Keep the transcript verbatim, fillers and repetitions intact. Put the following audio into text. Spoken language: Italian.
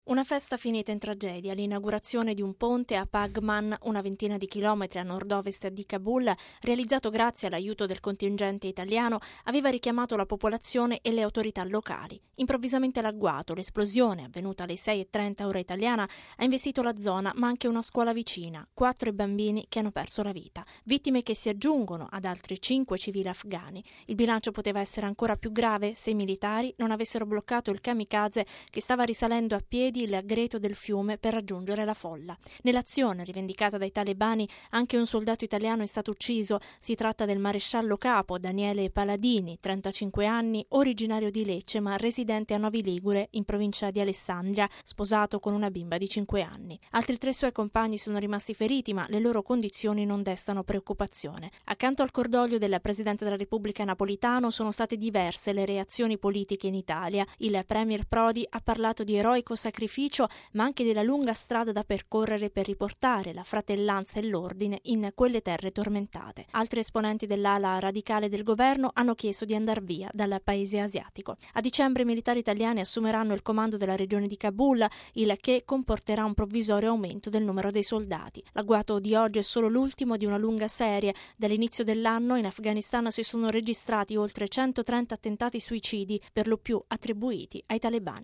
Una festa finita in tragedia, l'inaugurazione di un ponte a Paghman, una ventina di chilometri a nord-ovest di Kabul, realizzato grazie all'aiuto del contingente italiano, aveva richiamato la popolazione e le autorità locali. Improvvisamente l'agguato, l'esplosione, avvenuta alle sei e trenta ora italiana, ha investito la zona, ma anche una scuola vicina, quattro i bambini che hanno perso la vita. Vittime che si aggiungono ad altri cinque civili afghani. Il bilancio poteva essere ancora più grave se i militari non avessero bloccato il kamikaze che stava risalendo a piedi il greto del fiume per raggiungere la folla. Nell'azione rivendicata dai talebani anche un soldato italiano è stato ucciso. Si tratta del maresciallo capo Daniele Paladini, trentacinque anni, originario di Lecce ma residente a Novi Ligure in provincia di Alessandria, sposato con una bimba di cinque anni. Altri tre suoi compagni sono rimasti feriti ma le loro condizioni non destano preoccupazione. Accanto al cordoglio del Presidente della Repubblica Napolitano sono state diverse le reazioni politiche in Italia. Il Premier Prodi ha parlato di eroico sacrificio ma anche della lunga strada da percorrere per riportare la fratellanza e l'ordine in quelle terre tormentate. Altri esponenti dell'ala radicale del governo hanno chiesto di andar via dal paese asiatico. A dicembre i militari italiani assumeranno il comando della regione di Kabul, il che comporterà un provvisorio aumento del numero dei soldati. L'agguato di oggi è solo l'ultimo di una lunga serie. Dall'inizio dell'anno in Afghanistan si sono registrati oltre centotrenta attentati suicidi, per lo più attribuiti ai talebani.